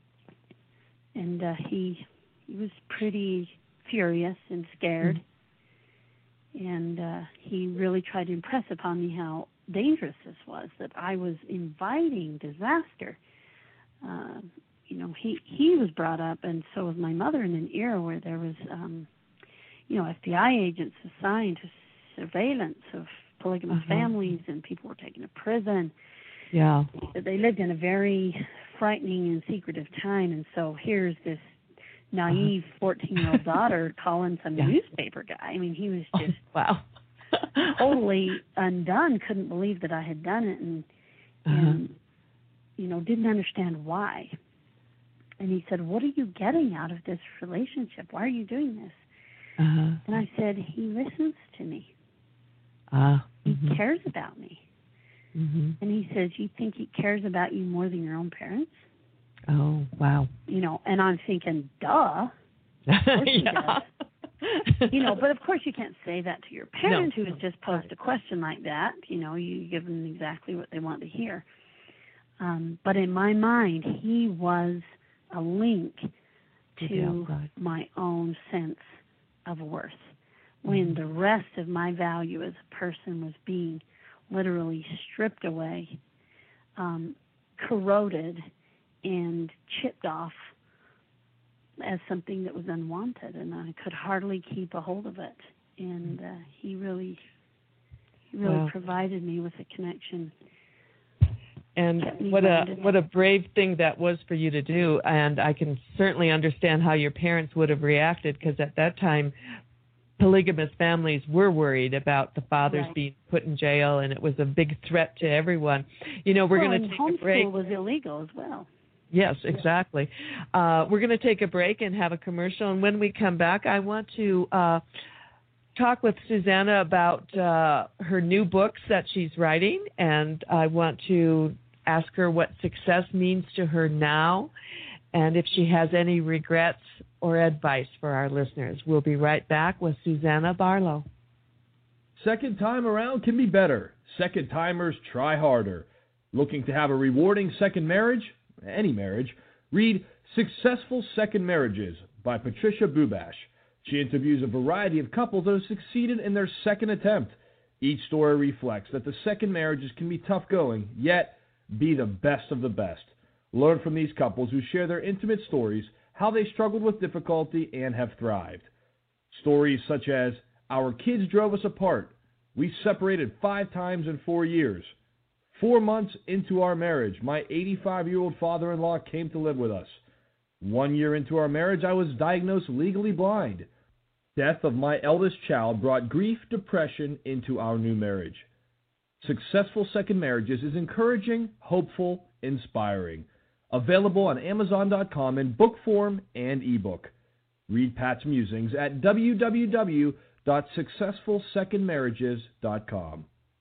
and uh, he he was pretty furious and scared, mm-hmm. and uh, he really tried to impress upon me how dangerous this was, that I was inviting disaster. Uh, you know, he, he was brought up, and so was my mother, in an era where there was, um, you know, F B I agents assigned to surveillance of polygamous uh-huh. families, and people were taken to prison. Yeah. They lived in a very frightening and secretive time, and so here's this naive fourteen-year-old uh-huh. daughter calling some yeah. newspaper guy. I mean, he was just oh, wow. totally undone, couldn't believe that I had done it, and, uh-huh. and, you know, didn't understand why. And he said, what are you getting out of this relationship? Why are you doing this? Uh-huh. And I said, he listens to me. Uh, he mm-hmm. cares about me. Mm-hmm. And he says, you think he cares about you more than your own parents? Oh, wow. You know, and I'm thinking, duh. Of course he does. You know, but of course you can't say that to your parent no, who has no. just posed a question like that. You know, you give them exactly what they want to hear. Um, but in my mind, he was a link to my own sense of worth, when the rest of my value as a person was being literally stripped away, um, corroded, and chipped off as something that was unwanted, and I could hardly keep a hold of it. And uh, he really, he really wow. provided me with a connection. And what a what a brave thing that was for you to do. And I can certainly understand how your parents would have reacted, because at that time, polygamous families were worried about the fathers right. being put in jail, and it was a big threat to everyone. You know, we're well, going to take a break. Homeschool was illegal as well. Yes, exactly. Uh, we're going to take a break and have a commercial, and when we come back, I want to uh, talk with Susanna about uh, her new books that she's writing, and I want to ask her what success means to her now, and if she has any regrets or advice for our listeners. We'll be right back with Susanna Barlow. Second time around can be better. Second timers try harder. Looking to have a rewarding second marriage? Any marriage? Read Successful Second Marriages by Patricia Bubash. She interviews a variety of couples that have succeeded in their second attempt. Each story reflects that the second marriages can be tough going, yet be the best of the best. Learn from these couples who share their intimate stories, how they struggled with difficulty and have thrived. Stories such as, our kids drove us apart. We separated five times in four years. Four months into our marriage, my eighty-five-year-old father-in-law came to live with us. One year into our marriage, I was diagnosed legally blind. Death of my eldest child brought grief, depression into our new marriage. Successful Second Marriages is encouraging, hopeful, inspiring. Available on Amazon dot com in book form and ebook. Read Pat's musings at w w w dot successful second marriages dot com.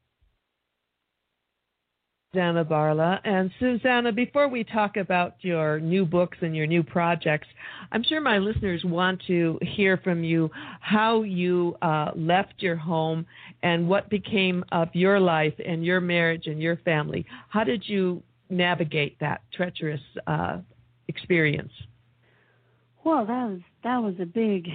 Susanna Barlow. And Susanna, before we talk about your new books and your new projects, I'm sure my listeners want to hear from you how you uh, left your home and what became of your life and your marriage and your family. How did you navigate that treacherous uh, experience? Well, that was that was a big,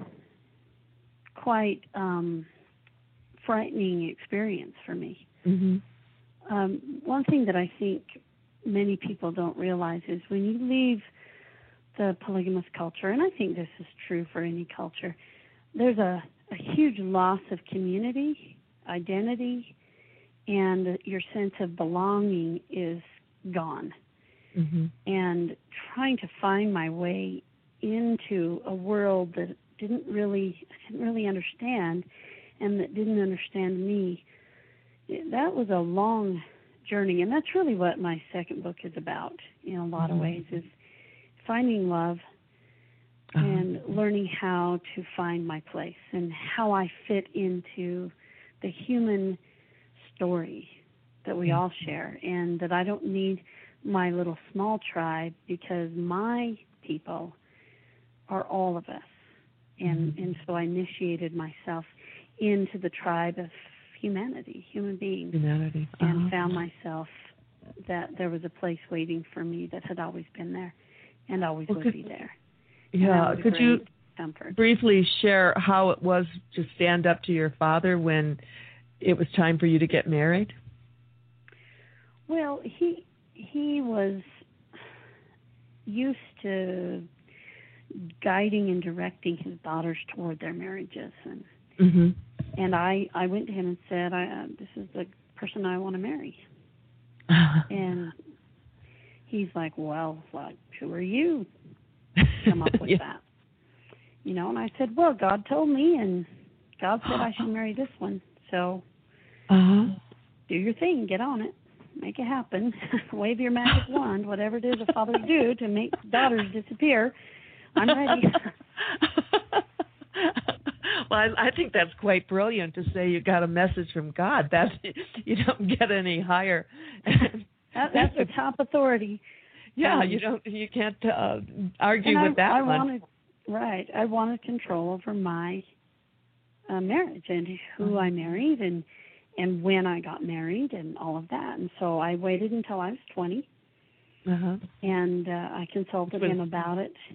quite um, frightening experience for me. Mm-hmm. Um, one thing that I think many people don't realize is when you leave the polygamous culture, and I think this is true for any culture, there's a, a huge loss of community, identity, and your sense of belonging is gone. Mm-hmm. And trying to find my way into a world that didn't really didn't really understand and that didn't understand me, that was a long journey, and that's really what my second book is about in a lot of ways, is finding love uh-huh. and learning how to find my place and how I fit into the human story that we all share, and that I don't need my little small tribe, because my people are all of us. And, mm-hmm. and so I initiated myself into the tribe of humanity, human beings, humanity. Uh-huh. and found myself that there was a place waiting for me that had always been there and always well, would could, be there. Yeah, could you comfort. briefly share how it was to stand up to your father when it was time for you to get married? Well, he he was used to guiding and directing his daughters toward their marriages, and mm-hmm. and I, I went to him and said, I, uh, this is the person I want to marry. And he's like, well, like, who are you to come up with yeah. that? You know, and I said, well, God told me, and God said I should marry this one. So uh-huh. do your thing, get on it, make it happen, wave your magic wand, whatever it is a father do to make daughters disappear. I'm ready. Well, I, I think that's quite brilliant to say you got a message from God. That you don't get any higher. that, that's the top authority. Yeah, um, you don't. You can't uh, argue with I, that I one. Wanted, right. I wanted control over my uh, marriage and who mm-hmm. I married and and when I got married and all of that. And so I waited until I was twenty, uh-huh. and uh, I consulted was, him about it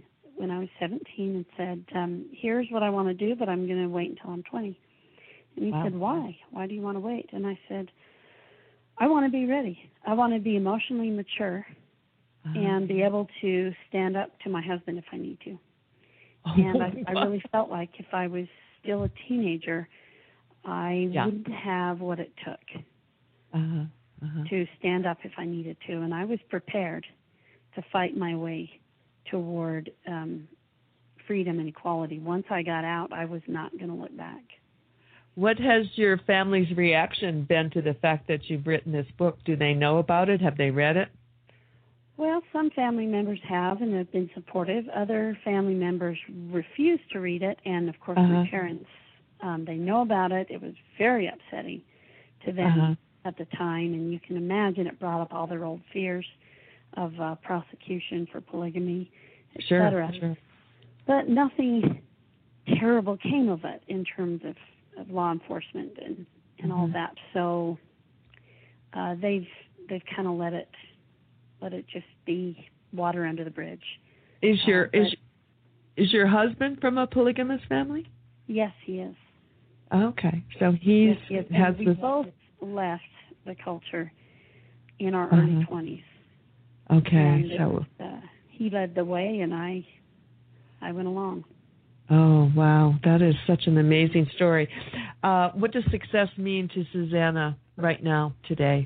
when I was seventeen and said, um, here's what I want to do, but I'm going to wait until I'm twenty. And he Wow. said, why? Why do you want to wait? And I said, I want to be ready. I want to be emotionally mature uh-huh. and be able to stand up to my husband if I need to. Oh, and I, I really felt like if I was still a teenager, I yeah. wouldn't have what it took uh-huh. Uh-huh. to stand up if I needed to. And I was prepared to fight my way toward um, freedom and equality. Once I got out, I was not going to look back. What has your family's reaction been to the fact that you've written this book? Do they know about it? Have they read it? Well, some family members have and have been supportive. Other family members refuse to read it, and, of course, uh-huh. my parents, um, they know about it. It was very upsetting to them uh-huh. at the time, and you can imagine it brought up all their old fears of uh, prosecution for polygamy, et sure, cetera. Sure. But nothing terrible came of it in terms of of law enforcement and, and mm-hmm. all that. So uh, they've they've kind of let it let it just be water under the bridge. Is your uh, is is your husband from a polygamous family? Yes, he is. Okay, so he's yes, he is. has we this... both left the culture in our uh-huh. early twenties. Okay, and so was, uh, he led the way, and I I went along. Oh, wow. That is such an amazing story. Uh, what does success mean to Susanna right now, today?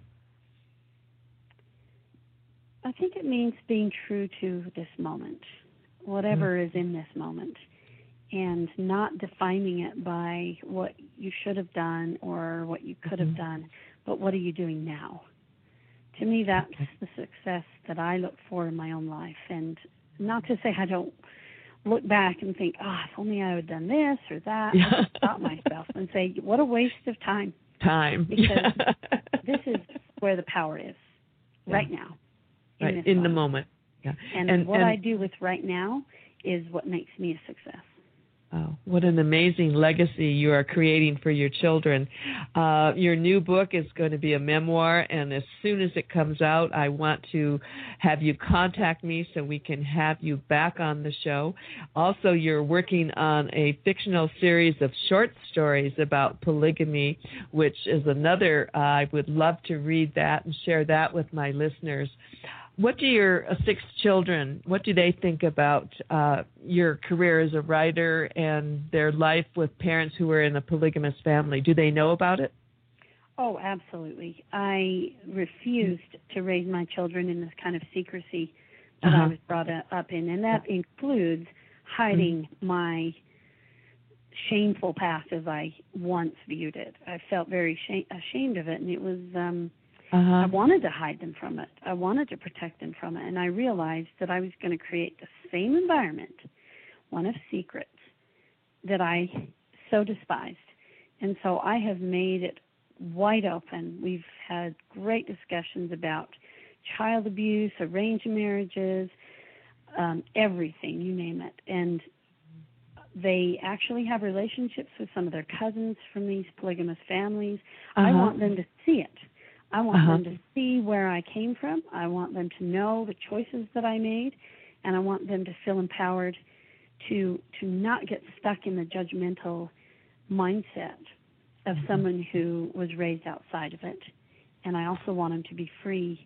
I think it means being true to this moment, whatever mm-hmm. is in this moment, and not defining it by what you should have done or what you could mm-hmm. have done, but what are you doing now? To me, that's okay. the success that I look for in my own life. And not to say I don't look back and think, oh, if only I had done this or that. Yeah. I just stop myself and say, what a waste of time. Time. Because this is where the power is, yeah. right now. In, right, in moment. the moment. Yeah. And, and what and, I do with right now is what makes me a success. Oh, what an amazing legacy you are creating for your children. Uh, your new book is going to be a memoir, and as soon as it comes out, I want to have you contact me so we can have you back on the show. Also, you're working on a fictional series of short stories about polygamy, which is another, uh, I would love to read that and share that with my listeners. What do your uh, six children, what do they think about uh, your career as a writer and their life with parents who are in a polygamous family? Do they know about it? Oh, absolutely. I refused to raise my children in this kind of secrecy that uh-huh. I was brought up in, and that includes hiding mm-hmm. my shameful past as I once viewed it. I felt very shame- ashamed of it, and it was... Um, Uh-huh. I wanted to hide them from it. I wanted to protect them from it. And I realized that I was going to create the same environment, one of secrets, that I so despised. And so I have made it wide open. We've had great discussions about child abuse, arranged marriages, um, everything, you name it. And they actually have relationships with some of their cousins from these polygamous families. Uh-huh. I want them to see it. I want uh-huh. them to see where I came from. I want them to know the choices that I made, and I want them to feel empowered to to not get stuck in the judgmental mindset of mm-hmm. someone who was raised outside of it. And I also want them to be free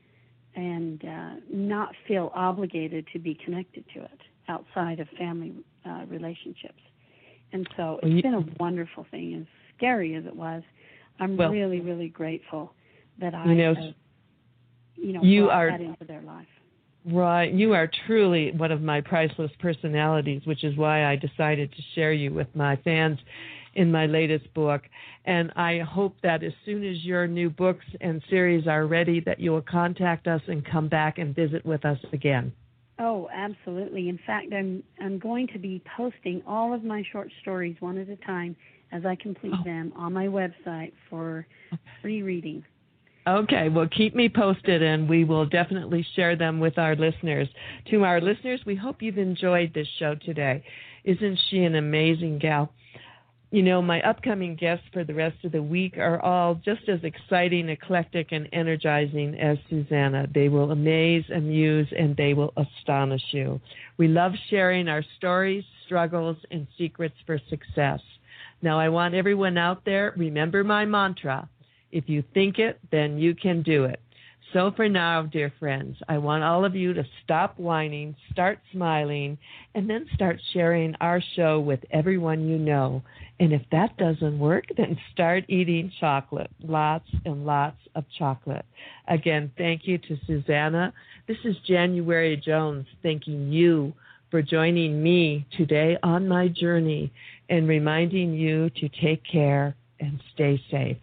and uh, not feel obligated to be connected to it outside of family uh, relationships. And so it's been a wonderful thing, as scary as it was. I'm well, really, really grateful that I, you know, uh, you know, you brought are, that into their life. Right. You are truly one of my priceless personalities, which is why I decided to share you with my fans in my latest book. And I hope that as soon as your new books and series are ready, that you will contact us and come back and visit with us again. Oh, absolutely. In fact, I'm I'm going to be posting all of my short stories one at a time as I complete oh. them on my website for okay. free reading. Okay, well, keep me posted, and we will definitely share them with our listeners. To our listeners, we hope you've enjoyed this show today. Isn't she an amazing gal? You know, my upcoming guests for the rest of the week are all just as exciting, eclectic, and energizing as Susanna. They will amaze, amuse, and they will astonish you. We love sharing our stories, struggles, and secrets for success. Now, I want everyone out there, remember my mantra. If you think it, then you can do it. So for now, dear friends, I want all of you to stop whining, start smiling, and then start sharing our show with everyone you know. And if that doesn't work, then start eating chocolate, lots and lots of chocolate. Again, thank you to Susanna. This is January Jones thanking you for joining me today on my journey and reminding you to take care and stay safe.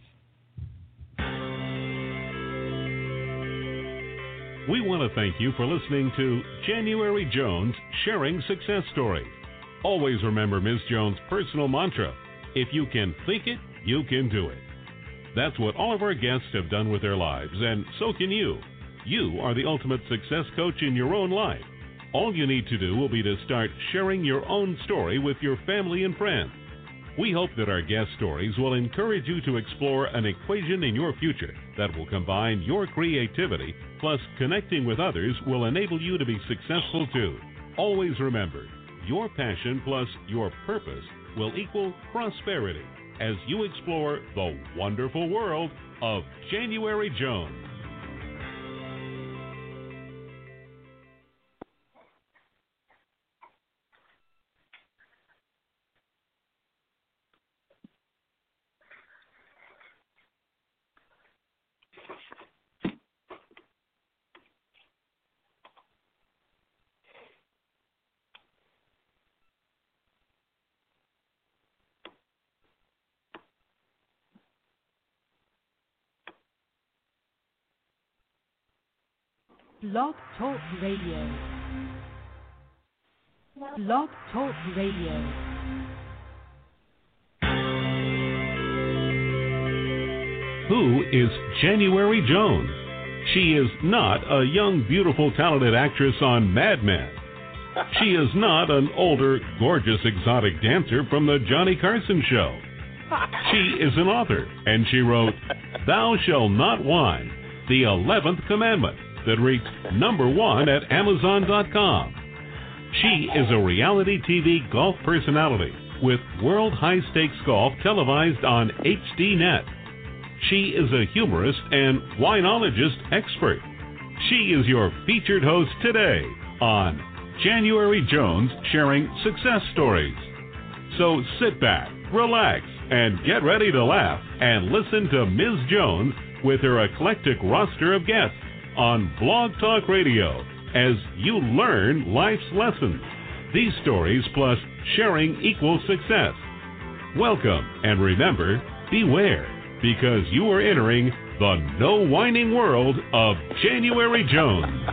We want to thank you for listening to January Jones Sharing Success Stories. Always remember Miz Jones' personal mantra, if you can think it, you can do it. That's what all of our guests have done with their lives, and so can you. You are the ultimate success coach in your own life. All you need to do will be to start sharing your own story with your family and friends. We hope that our guest stories will encourage you to explore an equation in your future that will combine your creativity plus connecting with others will enable you to be successful too. Always remember, your passion plus your purpose will equal prosperity as you explore the wonderful world of January Jones. Blog Talk Radio. Blog Talk Radio. Who is January Jones? She is not a young, beautiful, talented actress on Mad Men. She is not an older, gorgeous, exotic dancer from the Johnny Carson show. She is an author, and she wrote, Thou Shalt Not Whine, the eleventh Commandment, that reached number one at Amazon dot com. She is a reality T V golf personality with World High Stakes Golf televised on H D Net. She is a humorist and winologist expert. She is your featured host today on January Jones Sharing Success Stories. So sit back, relax, and get ready to laugh and listen to Miz Jones with her eclectic roster of guests on Blog Talk Radio as you learn life's lessons. These stories plus sharing equals success. Welcome, and remember, beware, because you are entering the no whining world of January Jones.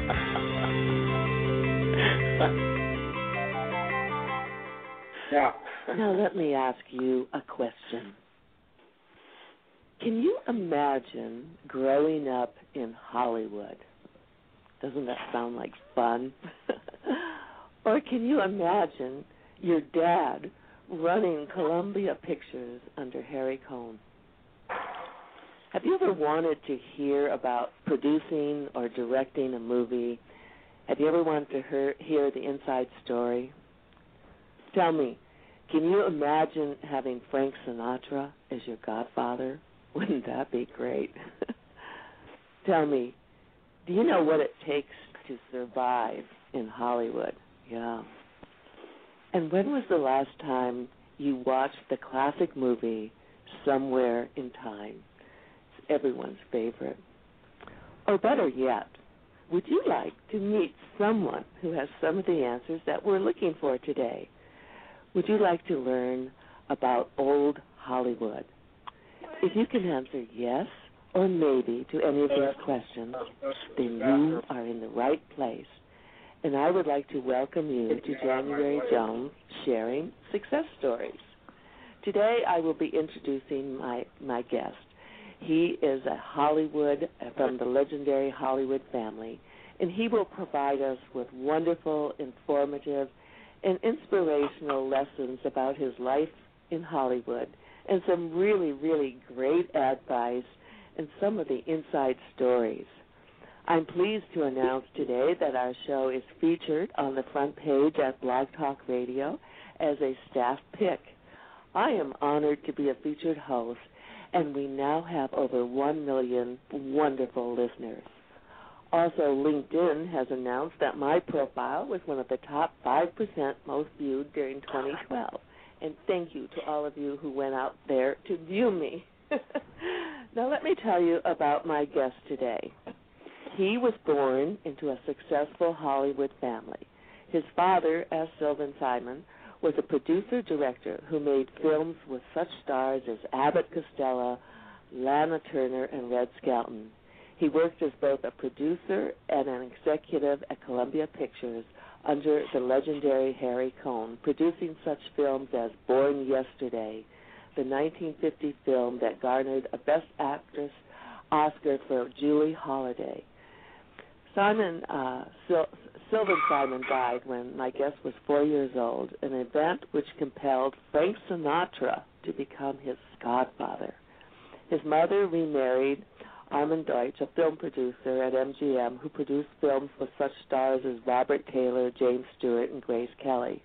Yeah. Now let me ask you a question. Can you imagine growing up in Hollywood? Doesn't that sound like fun? Or can you imagine your dad running Columbia Pictures under Harry Cohn? Have you ever wanted to hear about producing or directing a movie? Have you ever wanted to hear, hear the inside story? Tell me, can you imagine having Frank Sinatra as your godfather? Wouldn't that be great? Tell me, do you know what it takes to survive in Hollywood? Yeah. And when was the last time you watched the classic movie Somewhere in Time? It's everyone's favorite. Or better yet, would you like to meet someone who has some of the answers that we're looking for today? Would you like to learn about old Hollywood? If you can answer yes or maybe to any of these questions, then you are in the right place. And I would like to welcome you to January Jones Sharing Success Stories. Today I will be introducing my, my guest. He is a Hollywood, from the legendary Hollywood family, and he will provide us with wonderful, informative, and inspirational lessons about his life in Hollywood and some really, really great advice and some of the inside stories. I'm pleased to announce today that our show is featured on the front page at Blog Talk Radio as a staff pick. I am honored to be a featured host, and we now have over one million wonderful listeners. Also, LinkedIn has announced that my profile was one of the top five percent most viewed during twenty twelve. And thank you to all of you who went out there to view me. Now let me tell you about my guest today. He was born into a successful Hollywood family. His father, S. Sylvan Simon, was a producer-director who made films with such stars as Abbott Costello, Lana Turner, and Red Skelton. He worked as both a producer and an executive at Columbia Pictures under the legendary Harry Cohn, producing such films as Born Yesterday, the nineteen fifty film that garnered a Best Actress Oscar for Julie Holliday. Simon uh, Sil- Sylvan Simon died when my guest was four years old, an event which compelled Frank Sinatra to become his godfather. His mother remarried Armand Deutsch, a film producer at M G M who produced films with such stars as Robert Taylor, James Stewart, and Grace Kelly.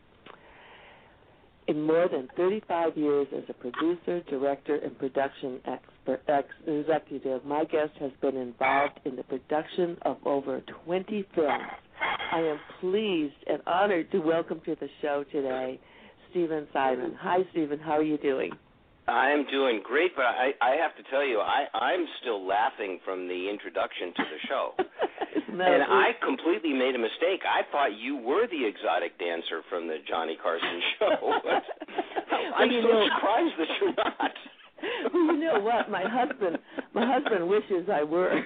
In more than thirty-five years as a producer, director, and production expert, ex- executive, my guest has been involved in the production of over twenty films. I am pleased and honored to welcome to the show today Stephen Simon. Hi, Stephen. How are you doing? I'm doing great, but I, I have to tell you, I, I'm still laughing from the introduction to the show. no, and I completely made a mistake. I thought you were the exotic dancer from the Johnny Carson show. I'm you so know, surprised that you're not. Well, you know what? My husband, my husband wishes I were.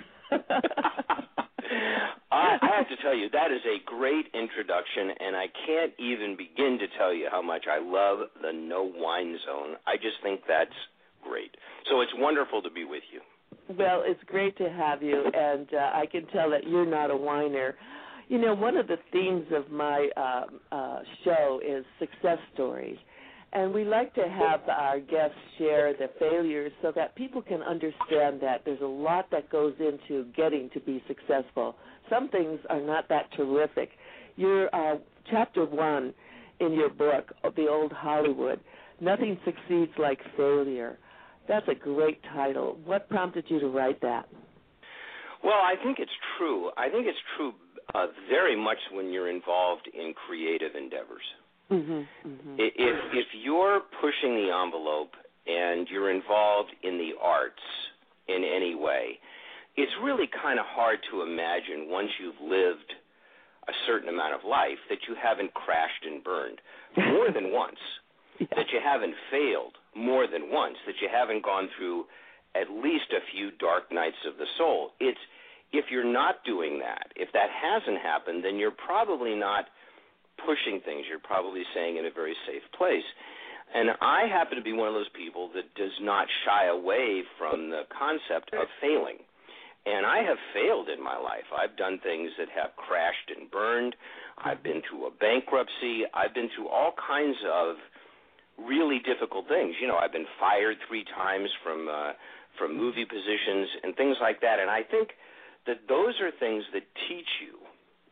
I, I have to tell you, that is a great introduction, and I can't even begin to tell you how much I love the No Wine Zone. I just think that's great. So it's wonderful to be with you. Well, it's great to have you, and uh, I can tell that you're not a whiner. You know, one of the themes of my uh, uh, show is success stories. And we like to have our guests share the failures so that people can understand that there's a lot that goes into getting to be successful. Some things are not that terrific. Your uh, chapter one in your book, The Old Hollywood, Nothing Succeeds Like Failure. That's a great title. What prompted you to write that? Well, I think it's true. I think it's true uh, very much when you're involved in creative endeavors. Mm-hmm, mm-hmm. If, if you're pushing the envelope and you're involved in the arts in any way, it's really kind of hard to imagine once you've lived a certain amount of life that you haven't crashed and burned more than once, yeah. that you haven't failed more than once, that you haven't gone through at least a few dark nights of the soul. It's if you're not doing that, if that hasn't happened, then you're probably not pushing things. You're probably staying in a very safe place. And I happen to be one of those people that does not shy away from the concept of failing. And I have failed in my life. I've done things that have crashed and burned. I've been through a bankruptcy. I've been through all kinds of really difficult things. You know, I've been fired three times from uh, from movie positions and things like that. And I think that those are things that teach you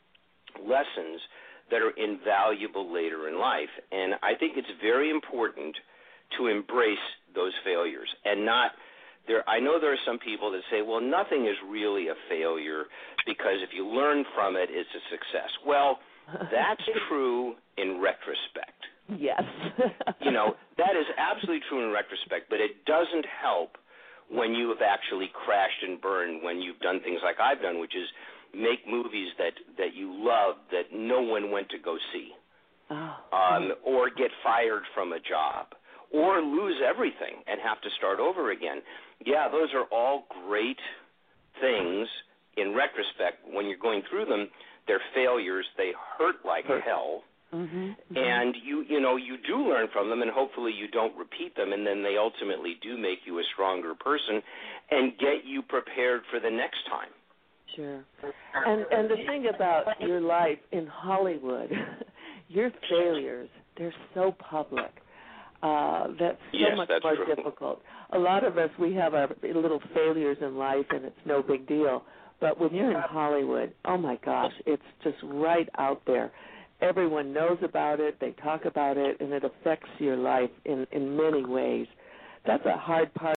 lessons that are invaluable later in life. And I think it's very important to embrace those failures and not there. I know there are some people that say, well, nothing is really a failure because if you learn from it, it's a success. Well, that's true in retrospect. Yes. You know, that is absolutely true in retrospect, but it doesn't help when you have actually crashed and burned, when you've done things like I've done, which is make movies that, that you love that no one went to go see, oh. um, or get fired from a job, or lose everything and have to start over again. Yeah, those are all great things in retrospect. When you're going through them, they're failures. They hurt like hurt. hell. Mm-hmm, mm-hmm. And you, you know, you do learn from them, and hopefully you don't repeat them, and then they ultimately do make you a stronger person and get you prepared for the next time. Sure. And and the thing about your life in Hollywood, your failures, they're so public. Uh, that's so yes, much that's more true. difficult. A lot of us, we have our little failures in life, and it's no big deal. But when you're in Hollywood, oh, my gosh, it's just right out there. Everyone knows about it, they talk about it, and it affects your life in, in many ways. That's a hard part